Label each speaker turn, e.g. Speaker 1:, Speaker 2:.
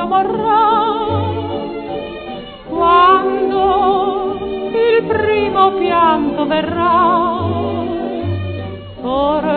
Speaker 1: mio morrà. Quando il primo pianto verrà, ora